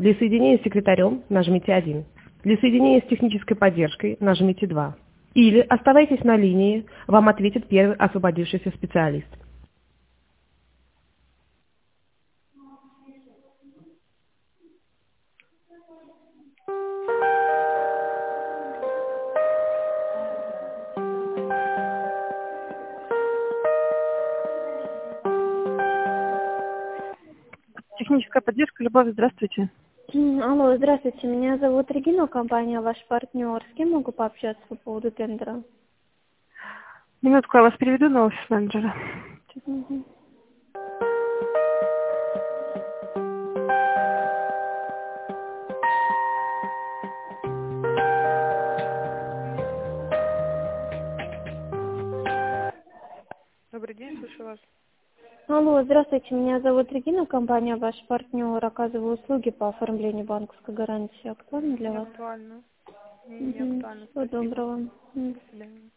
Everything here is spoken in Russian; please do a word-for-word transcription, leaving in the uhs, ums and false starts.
Для соединения с секретарем нажмите один. Для соединения с технической поддержкой нажмите два. Или оставайтесь на линии, вам ответит первый освободившийся специалист. Техническая поддержка, Любовь, здравствуйте. М, Алло, здравствуйте, меня зовут Регина, компания «Ваш партнер». С кем могу пообщаться по поводу тендера? Минутку, я вас переведу на офис менеджера. Мгм. Добрый день, слушаю вас. Алло, здравствуйте, меня зовут Регина, компания «Ваш партнер». Оказываю услуги по оформлению банковской гарантии. Актуально для Не вас? актуально. Не, не Угу. актуально, Всего спасибо. доброго. М. До свидания.